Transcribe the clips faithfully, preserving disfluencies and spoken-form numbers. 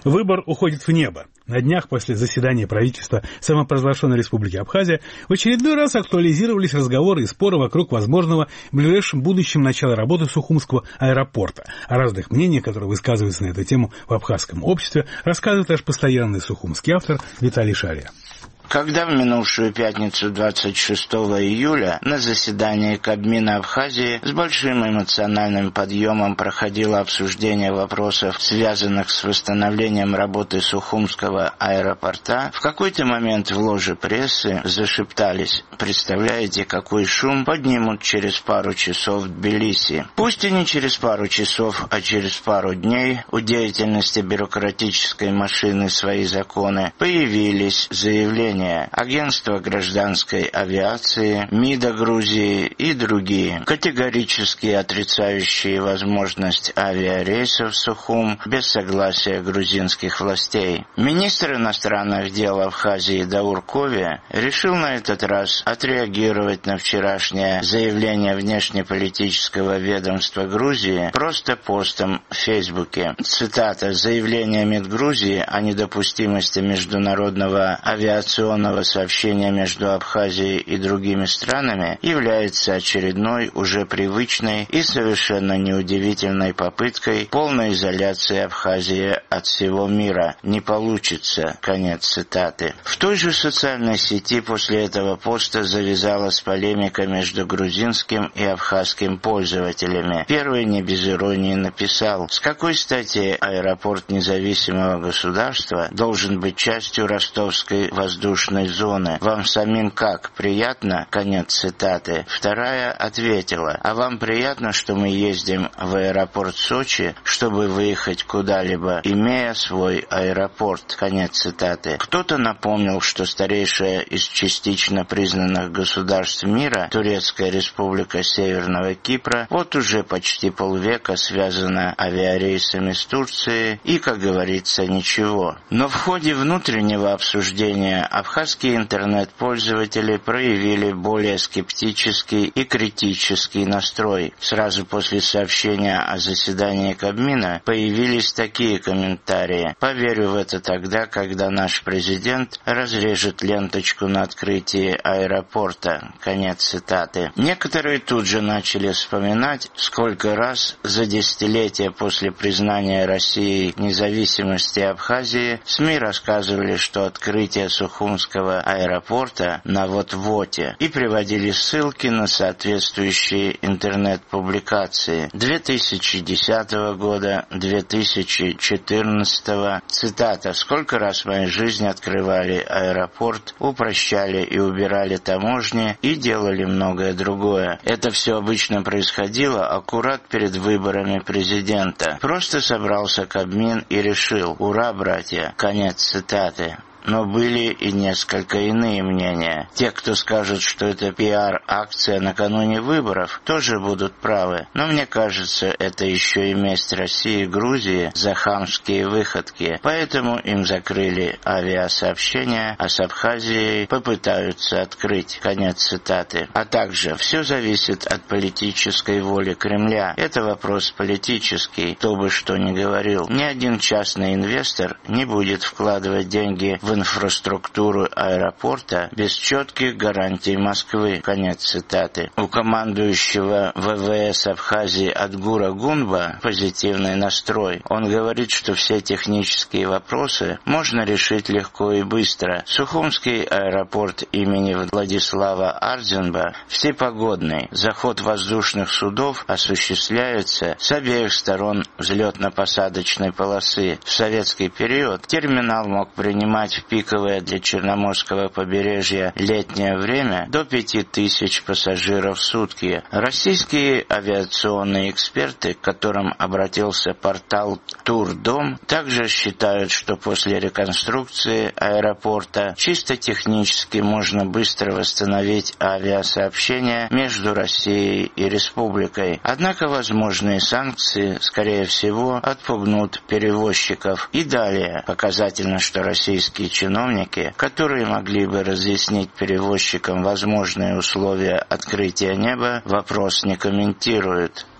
Выбор уходит в небо. На днях после заседания правительства самопровозглашенной Республики Абхазия в очередной раз актуализировались разговоры и споры вокруг возможного в ближайшем будущем начала работы Сухумского аэропорта. О разных мнениях, которые высказываются на эту тему в абхазском обществе, рассказывает наш постоянный сухумский автор Виталий Шария. Когда в минувшую пятницу двадцать шестого июля на заседании Кабмина Абхазии с большим эмоциональным подъемом проходило обсуждение вопросов, связанных с восстановлением работы Сухумского аэропорта, в какой-то момент в ложе прессы зашептались: «Представляете, какой шум поднимут через пару часов в Тбилиси?» Пусть и не через пару часов, а через пару дней у деятельности бюрократической машины свои законы появились заявления Агентства гражданской авиации, МИДа Грузии и другие, категорически отрицающие возможность авиарейсов в Сухум без согласия грузинских властей. Министр иностранных дел Абхазии Даур Кови решил на этот раз отреагировать на вчерашнее заявление внешнеполитического ведомства Грузии просто постом в Фейсбуке. Цитата: «Заявление МИД Грузии о недопустимости международного авиационного сообщения между Абхазией и другими странами является очередной, уже привычной и совершенно неудивительной попыткой полной изоляции Абхазии от всего мира. Не получится». Конец цитаты. В той же социальной сети после этого поста завязалась полемика между грузинским и абхазским пользователями. Первый не без иронии написал: «С какой стати аэропорт независимого государства должен быть частью ростовской воздушной зоны? Вам самим как? Приятно?» Конец цитаты. Вторая ответила: «А вам приятно, что мы ездим в аэропорт Сочи, чтобы выехать куда-либо, имея свой аэропорт?» Конец цитаты. Кто-то напомнил, что старейшая из частично признанных государств мира, Турецкая республика Северного Кипра, вот уже почти полвека связана авиарейсами с Турцией и, как говорится, ничего. Но в ходе внутреннего обсуждения абхазские интернет-пользователи проявили более скептический и критический настрой. Сразу после сообщения о заседании Кабмина появились такие комментарии: «Поверю в это тогда, когда наш президент разрежет ленточку на открытии аэропорта». Конец цитаты. Некоторые тут же начали вспоминать, сколько раз за десятилетия после признания Россией независимости Абхазии СМИ рассказывали, что открытие Сухумского аэропорта на вот-воте, и приводили ссылки на соответствующие интернет-публикации две тысячи десятого года, две тысячи четырнадцатого. Цитата: «Сколько раз в моей жизни открывали аэропорт, упрощали и убирали таможни и делали многое другое. Это все обычно происходило аккурат перед выборами президента. Просто собрался Кабмин и решил: ура, братья». Конец цитаты. Но были и несколько иные мнения. Те, кто скажет, что это пиар-акция накануне выборов, тоже будут правы. Но мне кажется, это еще и месть России и Грузии за хамские выходки. Поэтому им закрыли авиасообщения, а с Абхазией попытаются открыть. Конец цитаты. А также: все зависит от политической воли Кремля. Это вопрос политический, кто бы что ни говорил. Ни один частный инвестор не будет вкладывать деньги в инфраструктуру аэропорта без четких гарантий Москвы. Конец цитаты. У командующего ВВС Абхазии Адгура Гунба позитивный настрой. Он говорит, что все технические вопросы можно решить легко и быстро. Сухумский аэропорт имени Владислава Ардзинба всепогодный. Заход воздушных судов осуществляется с обеих сторон взлетно-посадочной полосы. В советский период терминал мог принимать в пиковое для Черноморского побережья летнее время до пяти тысяч пассажиров в сутки. Российские авиационные эксперты, к которым обратился портал Турдом, также считают, что после реконструкции аэропорта чисто технически можно быстро восстановить авиасообщение между Россией и республикой. Однако возможные санкции, скорее всего, отпугнут перевозчиков. И далее показательно, что российские чиновники, которые могли бы разъяснить перевозчикам возможные условия открытия неба, вопрос не комментируют.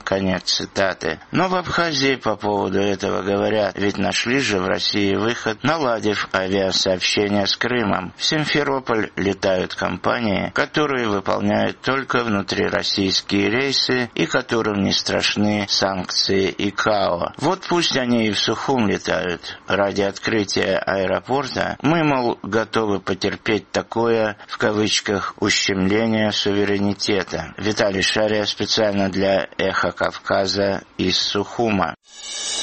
Конец цитаты. Но в Абхазии по поводу этого говорят, ведь нашли же в России выход, наладив авиасообщение с Крымом. В Симферополь летают компании, которые выполняют только внутрироссийские рейсы и которым не страшны санкции ИКАО. Вот пусть они и в Сухум летают. Ради открытия аэропорта мы, мол, готовы потерпеть такое, в кавычках, ущемление суверенитета. Виталий Шария специально для «Эхо Кавказа» из Сухума.